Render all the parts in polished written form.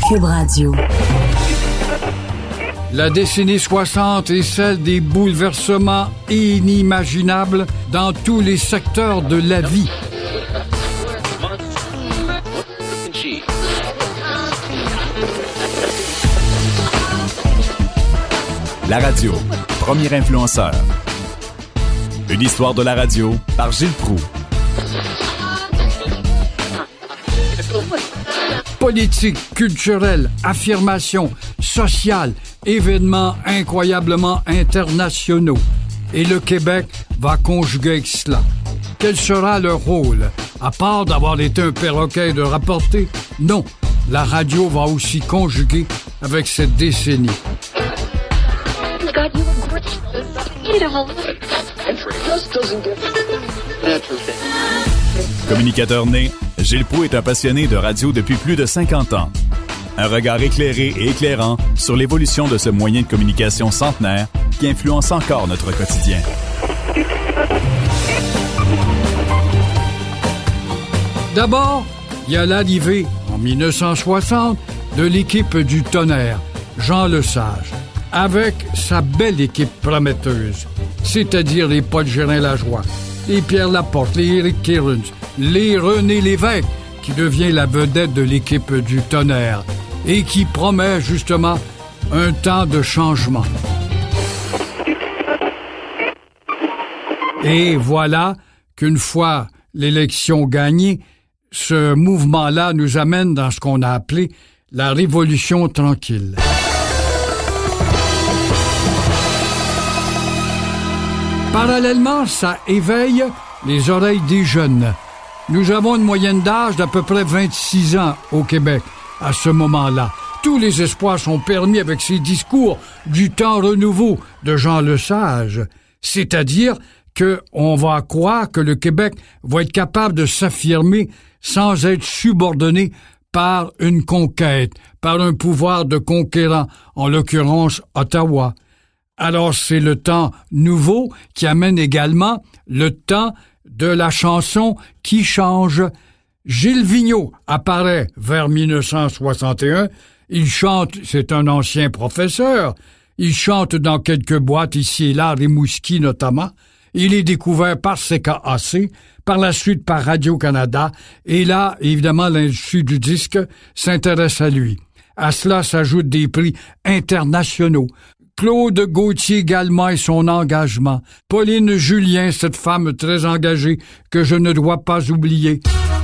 Cube Radio. La décennie 60 est celle des bouleversements inimaginables dans tous les secteurs de la vie. La radio, premier influenceur. Une histoire de la radio par Gilles Proulx. Politique, culturelle, affirmation, sociale, événements incroyablement internationaux. Et le Québec va conjuguer avec cela. Quel sera leur rôle? À part d'avoir été un perroquet et de rapporter? Non, la radio va aussi conjuguer avec cette décennie. Communicateur né, Gilles Proulx est un passionné de radio depuis plus de 50 ans. Un regard éclairé et éclairant sur l'évolution de ce moyen de communication centenaire qui influence encore notre quotidien. D'abord, il y a l'arrivée, en 1960, de l'équipe du Tonnerre, Jean Lesage, avec sa belle équipe prometteuse, c'est-à-dire les Paul Gérin-Lajoie, les Pierre Laporte, les Éric Kerens, les René Lévesque, qui devient la vedette de l'équipe du Tonnerre et qui promet justement un temps de changement. Et voilà qu'une fois l'élection gagnée, ce mouvement-là nous amène dans ce qu'on a appelé la Révolution tranquille. Parallèlement, ça éveille les oreilles des jeunes. Nous avons une moyenne d'âge d'à peu près 26 ans au Québec à ce moment-là. Tous les espoirs sont permis avec ces discours du temps renouveau de Jean Lesage, c'est-à-dire qu'on va croire que le Québec va être capable de s'affirmer sans être subordonné par une conquête, par un pouvoir de conquérant, en l'occurrence Ottawa. Alors c'est le temps nouveau qui amène également le temps de la chanson qui change. Gilles Vigneault apparaît vers 1961. Il chante, c'est un ancien professeur, il chante dans quelques boîtes ici et là, Rimouski notamment. Il est découvert par CKAC, par la suite par Radio-Canada, et là, évidemment, l'industrie du disque s'intéresse à lui. À cela s'ajoutent des prix internationaux. Claude Gauthier également et son engagement. Pauline Julien, cette femme très engagée que je ne dois pas oublier.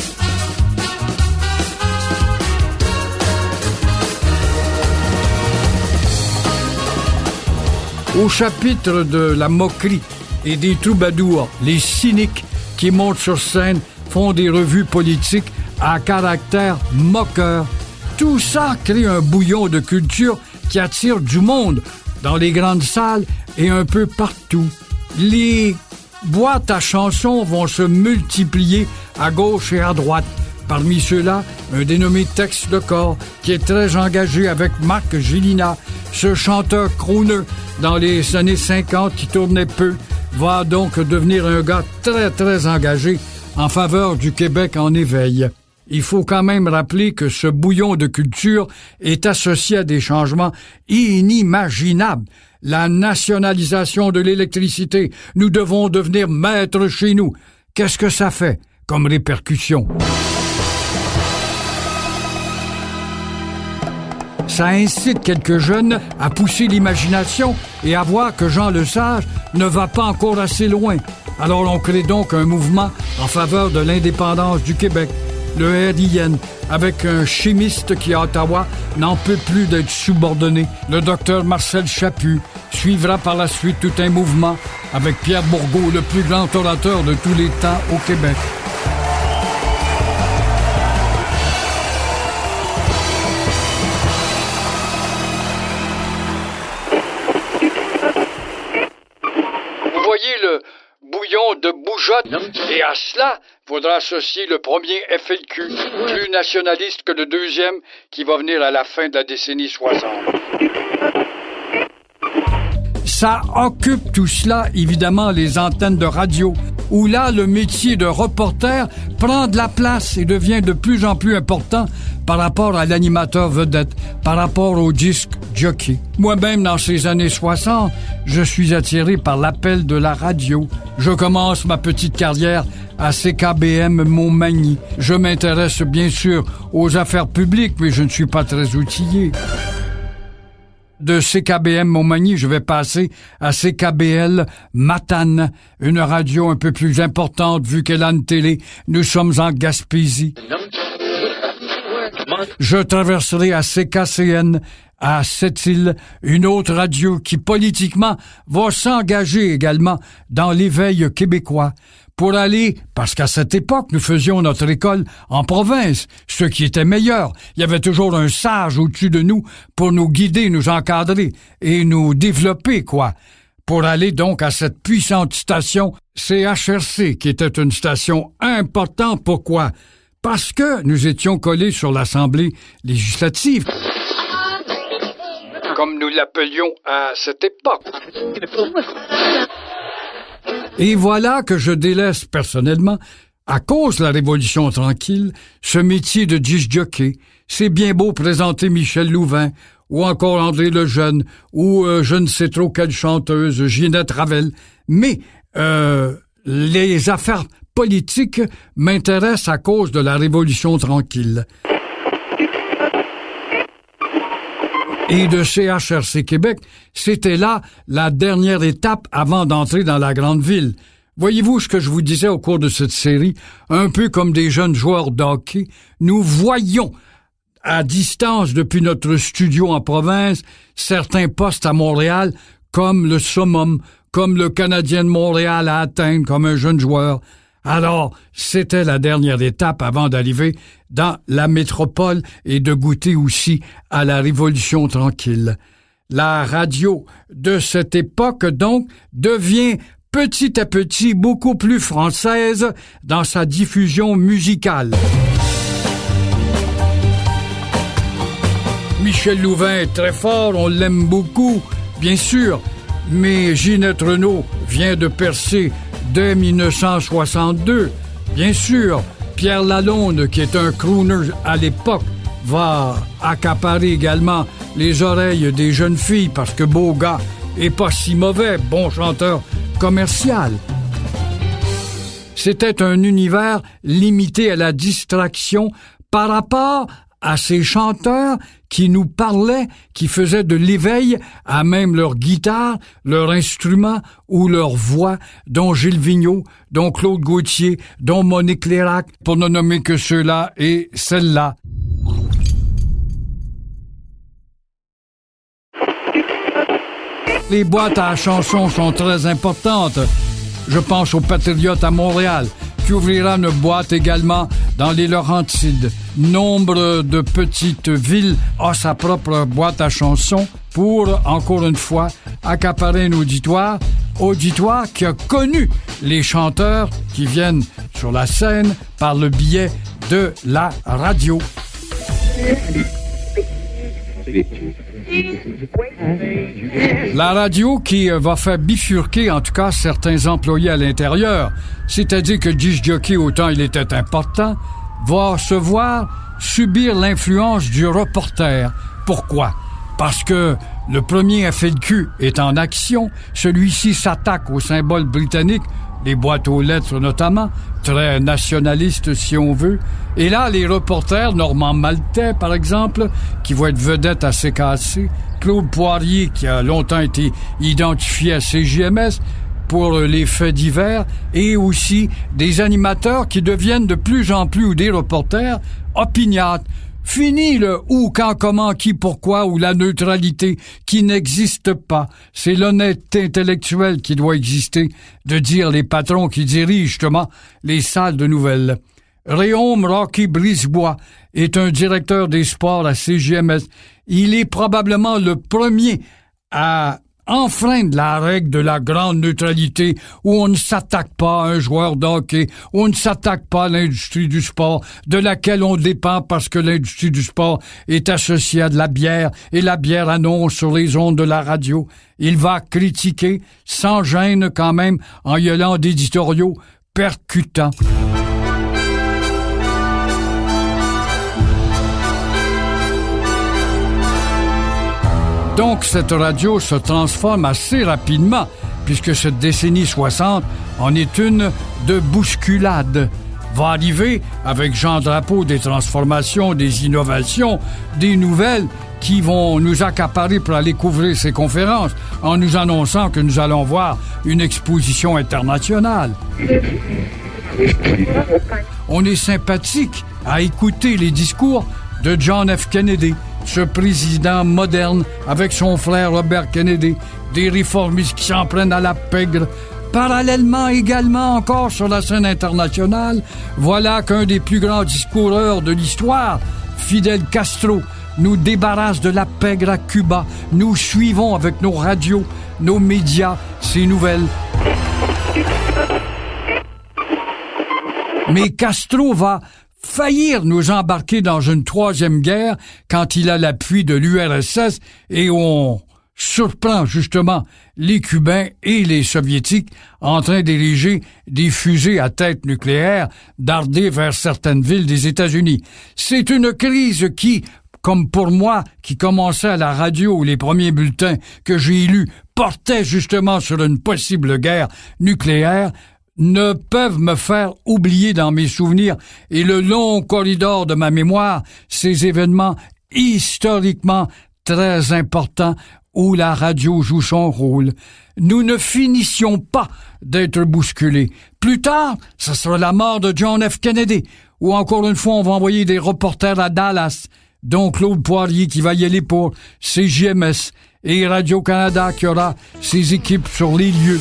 Au chapitre de la moquerie et des troubadours, les cyniques qui montent sur scène font des revues politiques à caractère moqueur. Tout ça crée un bouillon de culture qui attire du monde dans les grandes salles et un peu partout. Les boîtes à chansons vont se multiplier à gauche et à droite. Parmi ceux-là, un dénommé Tex Lecor, qui est très engagé avec Marc Gélina, ce chanteur crooner dans les années 50 qui tournait peu, va donc devenir un gars très, très engagé en faveur du Québec en éveil. Il faut quand même rappeler que ce bouillon de culture est associé à des changements inimaginables. La nationalisation de l'électricité. Nous devons devenir maîtres chez nous. Qu'est-ce que ça fait comme répercussion? Ça incite quelques jeunes à pousser l'imagination et à voir que Jean Lesage ne va pas encore assez loin. Alors on crée donc un mouvement en faveur de l'indépendance du Québec. Le RIN, avec un chimiste qui, à Ottawa, n'en peut plus d'être subordonné. Le docteur Marcel Chaput suivra par la suite tout un mouvement avec Pierre Bourgault, le plus grand orateur de tous les temps au Québec. Vous voyez le bouillon de bougeotte, et à cela, faudra associer le premier FLQ, plus nationaliste que le deuxième, qui va venir à la fin de la décennie 60. Ça occupe tout cela, évidemment, les antennes de radio, où là, le métier de reporter prend de la place et devient de plus en plus important par rapport à l'animateur vedette, par rapport au disque jockey. Moi-même, dans ces années 60, je suis attiré par l'appel de la radio. Je commence ma petite carrière à CKBM Montmagny. Je m'intéresse bien sûr aux affaires publiques, mais je ne suis pas très outillé. De CKBM Montmagny, je vais passer à CKBL Matane, une radio un peu plus importante vu qu'elle a une télé. Nous sommes en Gaspésie. Je traverserai à CKCN, à Sept-Îles, une autre radio qui, politiquement, va s'engager également dans l'éveil québécois pour aller, parce qu'à cette époque, nous faisions notre école en province, ce qui était meilleur. Il y avait toujours un sage au-dessus de nous pour nous guider, nous encadrer et nous développer, quoi. Pour aller donc à cette puissante station CHRC, qui était une station importante. Pourquoi? Parce que nous étions collés sur l'Assemblée législative, comme nous l'appelions à cette époque. Et voilà que je délaisse personnellement, à cause de la Révolution tranquille, ce métier de disc jockey. C'est bien beau présenter Michel Louvain, ou encore André Lejeune, ou je ne sais trop quelle chanteuse, Ginette Ravel. Mais les affaires politiques m'intéressent à cause de la Révolution tranquille. Et de CHRC Québec, c'était là la dernière étape avant d'entrer dans la grande ville. Voyez-vous ce que je vous disais au cours de cette série? Un peu comme des jeunes joueurs de hockey, nous voyons à distance depuis notre studio en province certains postes à Montréal comme le summum, comme le Canadien de Montréal à atteindre comme un jeune joueur. Alors, c'était la dernière étape avant d'arriver dans la métropole et de goûter aussi à la Révolution tranquille. La radio de cette époque, donc, devient petit à petit beaucoup plus française dans sa diffusion musicale. Michel Louvain est très fort, on l'aime beaucoup, bien sûr, mais Ginette Renaud vient de percer dès 1962. Bien sûr, Pierre Lalonde, qui est un crooner à l'époque, va accaparer également les oreilles des jeunes filles parce que beau gars est pas si mauvais, bon chanteur commercial. C'était un univers limité à la distraction par rapport à ces chanteurs qui nous parlaient, qui faisaient de l'éveil à même leur guitare, leur instrument ou leur voix, dont Gilles Vigneault, dont Claude Gauthier, dont Monique Lérac, pour ne nommer que ceux-là et celles-là. Les boîtes à chansons sont très importantes. Je pense aux Patriotes à Montréal, qui ouvrira une boîte également dans les Laurentides. Nombre de petites villes a sa propre boîte à chansons pour, encore une fois, accaparer un auditoire qui a connu les chanteurs qui viennent sur la scène par le biais de la radio. La radio qui va faire bifurquer, en tout cas, certains employés à l'intérieur, c'est-à-dire que le disc jockey, autant il était important, va se voir subir l'influence du reporter. Pourquoi? Parce que le premier FLQ est en action, celui-ci s'attaque aux symboles britanniques, les boîtes aux lettres notamment, très nationalistes si on veut. Et là, les reporters, Normand Maltais par exemple, qui va être vedette à CKC, Claude Poirier, qui a longtemps été identifié à CJMS pour les faits divers, et aussi des animateurs qui deviennent de plus en plus, ou des reporters, opiniâtres. Fini le où, quand, comment, qui, pourquoi, ou la neutralité qui n'existe pas. C'est l'honnêteté intellectuelle qui doit exister, de dire les patrons qui dirigent justement les salles de nouvelles. Réaume Rocky Brisebois est un directeur des sports à CJMS. Il est probablement le premier à enfreindre la règle de la grande neutralité où on ne s'attaque pas à un joueur de hockey, où on ne s'attaque pas à l'industrie du sport, de laquelle on dépend parce que l'industrie du sport est associée à de la bière et la bière annonce sur les ondes de la radio. Il va critiquer sans gêne quand même en y allant d'éditoriaux percutants. Donc, cette radio se transforme assez rapidement, puisque cette décennie 60 en est une de bousculade. Va arriver, avec Jean Drapeau, des transformations, des innovations, des nouvelles qui vont nous accaparer pour aller couvrir ces conférences en nous annonçant que nous allons voir une exposition internationale. On est sympathique à écouter les discours de John F. Kennedy, ce président moderne avec son frère Robert Kennedy, des réformistes qui s'en prennent à la pègre. Parallèlement également encore sur la scène internationale, voilà qu'un des plus grands discoureurs de l'histoire, Fidel Castro, nous débarrasse de la pègre à Cuba. Nous suivons avec nos radios, nos médias, ces nouvelles. Mais Castro va faillir nous embarquer dans une troisième guerre quand il a l'appui de l'URSS et on surprend justement les Cubains et les Soviétiques en train d'ériger des fusées à tête nucléaire dardées vers certaines villes des États-Unis. C'est une crise qui, comme pour moi, qui commençait à la radio, les premiers bulletins que j'ai lus portaient justement sur une possible guerre nucléaire, ne peuvent me faire oublier dans mes souvenirs et le long corridor de ma mémoire ces événements historiquement très importants où la radio joue son rôle. Nous ne finissions pas d'être bousculés. Plus tard, ce sera la mort de John F. Kennedy, ou encore une fois, on va envoyer des reporters à Dallas, dont Claude Poirier qui va y aller pour CJMS, et Radio-Canada qui aura ses équipes sur les lieux.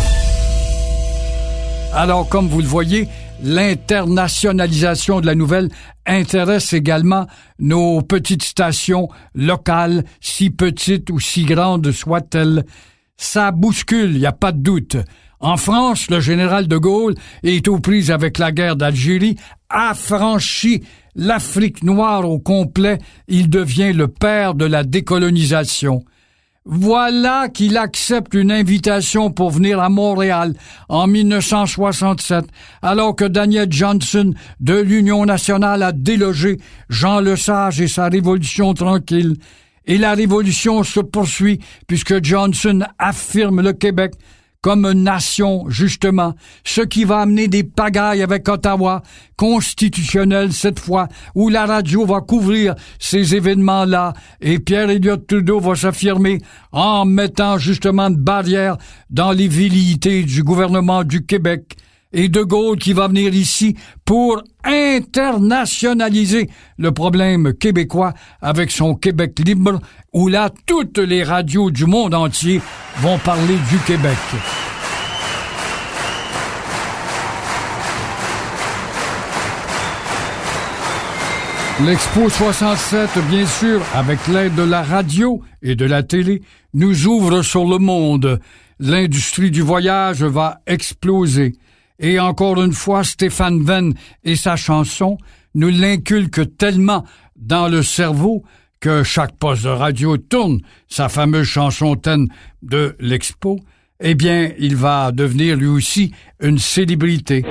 Alors, comme vous le voyez, l'internationalisation de la nouvelle intéresse également nos petites stations locales, si petites ou si grandes soient-elles. Ça bouscule, il n'y a pas de doute. En France, le général de Gaulle est aux prises avec la guerre d'Algérie, a franchi l'Afrique noire au complet, il devient le père de la décolonisation. Voilà qu'il accepte une invitation pour venir à Montréal en 1967, alors que Daniel Johnson de l'Union nationale a délogé Jean Lesage et sa Révolution tranquille. Et la Révolution se poursuit puisque Johnson affirme le Québec comme nation, justement, ce qui va amener des pagailles avec Ottawa, constitutionnel cette fois, où la radio va couvrir ces événements-là, et Pierre-Éliott Trudeau va s'affirmer en mettant justement de barrières dans les velléités du gouvernement du Québec, et De Gaulle qui va venir ici pour internationaliser le problème québécois avec son Québec libre, où là, toutes les radios du monde entier vont parler du Québec. L'Expo 67, bien sûr, avec l'aide de la radio et de la télé, nous ouvre sur le monde. L'industrie du voyage va exploser. Et encore une fois, Stéphane Venn et sa chanson nous l'inculquent tellement dans le cerveau que chaque poste de radio tourne sa fameuse chanson thème de l'Expo. Eh bien, il va devenir lui aussi une célébrité.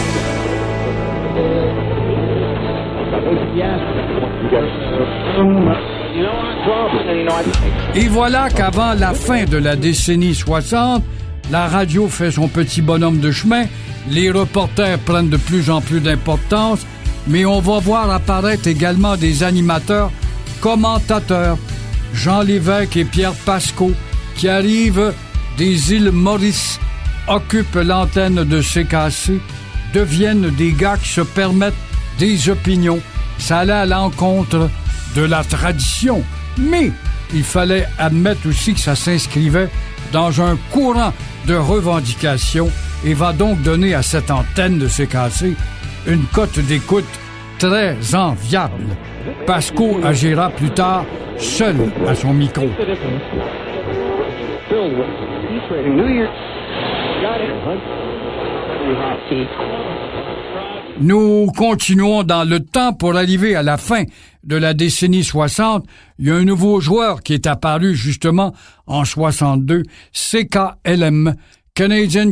Et voilà qu'avant la fin de la décennie 60, la radio fait son petit bonhomme de chemin, les reporters prennent de plus en plus d'importance, mais on va voir apparaître également des animateurs, commentateurs, Jean Lévesque et Pierre Pascot, qui arrivent des îles Maurice, occupent l'antenne de CKC, deviennent des gars qui se permettent des opinions. Ça allait à l'encontre de la tradition, mais il fallait admettre aussi que ça s'inscrivait dans un courant de revendication et va donc donner à cette antenne de CKC une cote d'écoute très enviable. Pascot agira plus tard seul à son micro. Nous continuons dans le temps pour arriver à la fin de la décennie 60. Il y a un nouveau joueur qui est apparu justement en 62, CKLM, Canadian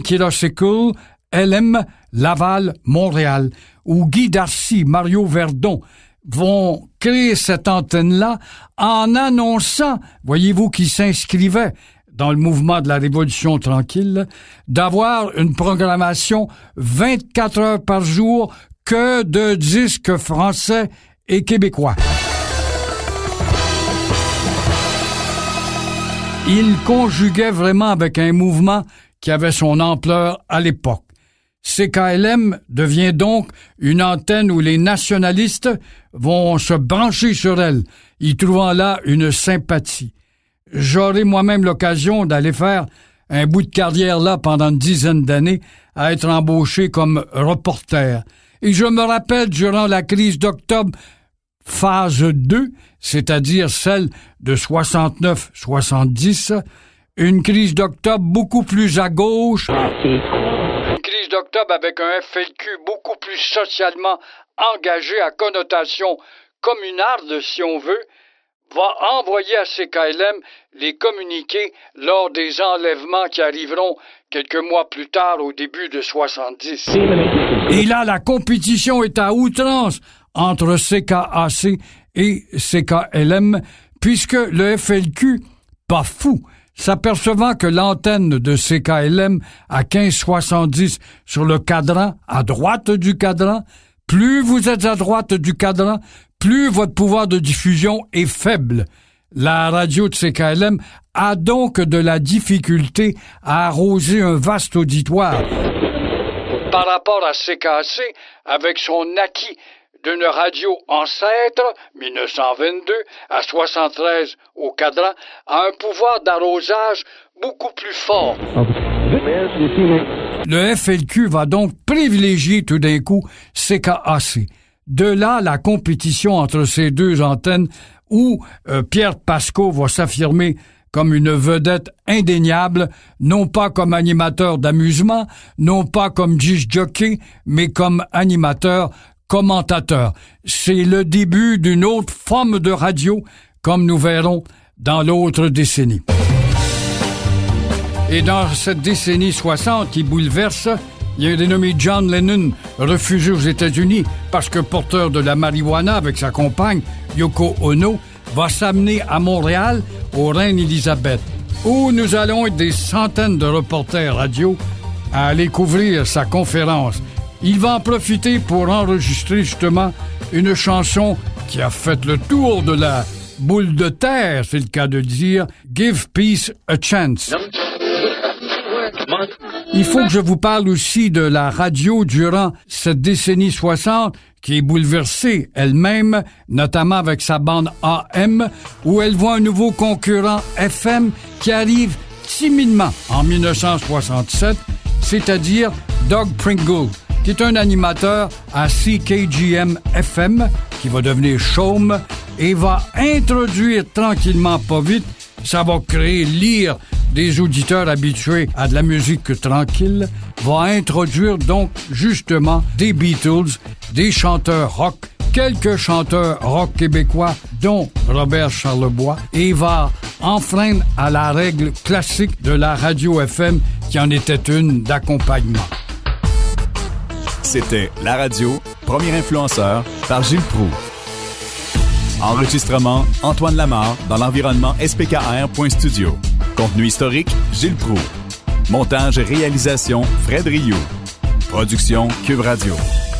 Classical LM Laval, Montréal, où Guy Darcy, Mario Verdon, vont créer cette antenne-là en annonçant, voyez-vous, qu'ils s'inscrivaient dans le mouvement de la Révolution tranquille, d'avoir une programmation 24 heures par jour que de disques français et québécois. Il conjuguait vraiment avec un mouvement qui avait son ampleur à l'époque. CKLM devient donc une antenne où les nationalistes vont se brancher sur elle, y trouvant là une sympathie. J'aurai moi-même l'occasion d'aller faire un bout de carrière là pendant une dizaine d'années, à être embauché comme reporter. Et je me rappelle, durant la crise d'octobre, phase 2, c'est-à-dire celle de 69-70, une crise d'octobre beaucoup plus à gauche, une crise d'octobre avec un FLQ beaucoup plus socialement engagé à connotation communarde, si on veut, va envoyer à CKLM les communiqués lors des enlèvements qui arriveront quelques mois plus tard, au début de 70. Et là, la compétition est à outrance entre CKAC et CKLM, puisque le FLQ, pas fou, s'apercevant que l'antenne de CKLM à 1570 sur le cadran, à droite du cadran, plus vous êtes à droite du cadran, plus votre pouvoir de diffusion est faible. La radio de CKLM a donc de la difficulté à arroser un vaste auditoire. Par rapport à CKAC, avec son acquis d'une radio ancêtre, 1922, à 73 au cadran, a un pouvoir d'arrosage beaucoup plus fort. Le FLQ va donc privilégier tout d'un coup CKAC. De là, la compétition entre ces deux antennes où Pierre Pascot va s'affirmer comme une vedette indéniable, non pas comme animateur d'amusement, non pas comme disc jockey, mais comme animateur, commentateur. C'est le début d'une autre forme de radio, comme nous verrons dans l'autre décennie. Et dans cette décennie 60 qui bouleverse, il y a un dénommé John Lennon, refusé aux États-Unis parce que porteur de la marijuana avec sa compagne, Yoko Ono, va s'amener à Montréal, au Reine-Élisabeth, où nous allons être des centaines de reporters radio à aller couvrir sa conférence. Il va en profiter pour enregistrer justement une chanson qui a fait le tour de la boule de terre, c'est le cas de dire, Give Peace a Chance. Il faut que je vous parle aussi de la radio durant cette décennie 60 qui est bouleversée elle-même, notamment avec sa bande AM, où elle voit un nouveau concurrent FM qui arrive timidement en 1967, c'est-à-dire Doug Pringle, qui est un animateur à CKGM FM, qui va devenir Chaume, et va introduire tranquillement, pas vite, ça va créer l'ire des auditeurs habitués à de la musique tranquille, va introduire donc justement des Beatles, des chanteurs rock, quelques chanteurs rock québécois, dont Robert Charlebois, et va enfreindre à la règle classique de la radio FM qui en était une d'accompagnement. C'était La Radio, premier influenceur, par Gilles Proulx. Enregistrement, Antoine Lamarre, dans l'environnement spkr.studio. Contenu historique, Gilles Proulx. Montage et réalisation, Fred Rioux. Production, Cube Radio.